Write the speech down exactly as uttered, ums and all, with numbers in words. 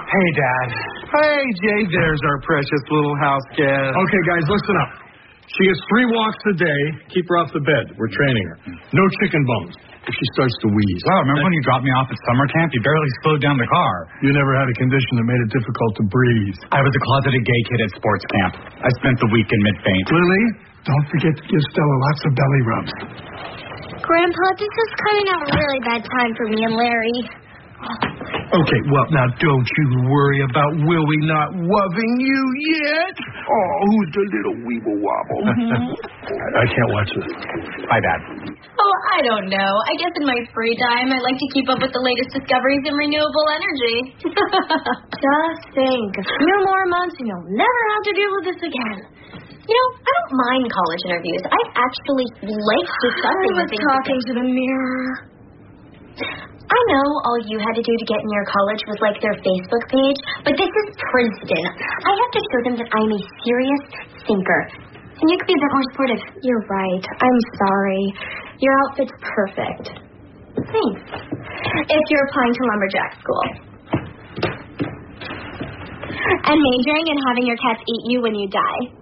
Hey, Dad. Hey, Jay, there's our precious little house cat. Okay, guys, listen up. She gets three walks a day. Keep her off the bed. We're training her. No chicken bones. If she starts to wheeze. Well, remember when you dropped me off at summer camp? You barely slowed down the car. You never had a condition that made it difficult to breathe. I was a closeted gay kid at sports camp. I spent the week in mid-faint. Lily, don't forget to give Stella lots of belly rubs. Grandpa, this is coming out a really bad time for me and Larry. Okay, well, now, don't you worry about Willie not loving you yet. Oh, who's the little weeble-wobble? I can't watch this. Bye, Dad. Oh, I don't know. I guess in my free time, I like to keep up with the latest discoveries in renewable energy. Just think, a few more months and you'll never have to deal with this again. You know, I don't mind college interviews. I actually like discussing I was things. talking to the mirror. I know all you had to do to get in your college was like their Facebook page, but this is Princeton. I have to show them that I'm a serious thinker. And you could be a bit more supportive. You're right. I'm sorry. Your outfit's perfect. Thanks. If you're applying to lumberjack school. And majoring in having your cats eat you when you die.